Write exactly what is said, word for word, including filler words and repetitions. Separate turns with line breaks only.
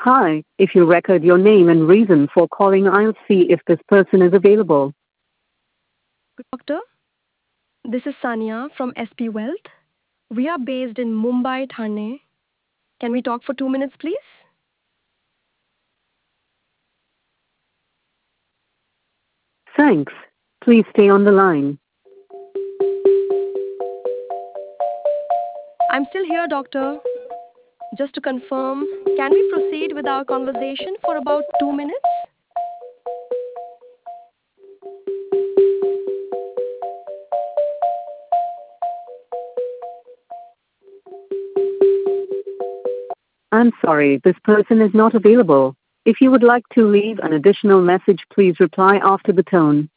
Hi, if you record your name and reason for calling, I'll see if this person is available.
Doctor, this is Sania from S P Wealth. We are based in Mumbai, Thane. Can we talk for two minutes, please?
Thanks. Please stay on the line.
I'm still here, doctor. Just to confirm, can we proceed with our conversation for about two minutes?
I'm sorry, this person is not available. If you would like to leave an additional message, please reply after the tone.